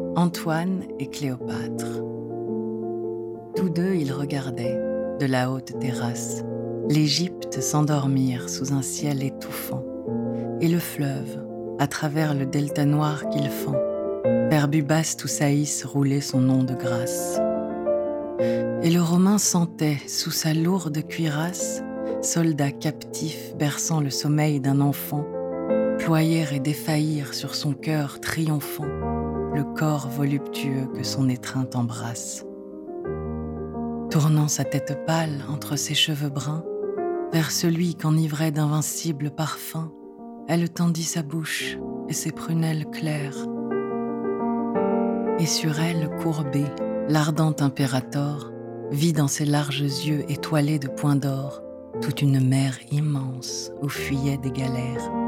Antoine et Cléopâtre. Tous deux, ils regardaient, de la haute terrasse, l'Égypte s'endormir sous un ciel étouffant, et le fleuve, à travers le delta noir qu'il fend, vers Bubastes où Saïs roulait son nom de grâce. Et le Romain sentait, sous sa lourde cuirasse, soldat captif berçant le sommeil d'un enfant, ployer et défaillir sur son cœur triomphant le corps voluptueux que son étreinte embrasse. Tournant sa tête pâle entre ses cheveux bruns, vers celui qu'enivrait d'invincibles parfums, elle tendit sa bouche et ses prunelles claires. Et sur elle, courbée, l'ardent impérator vit dans ses larges yeux étoilés de points d'or toute une mer immense où fuyaient des galères.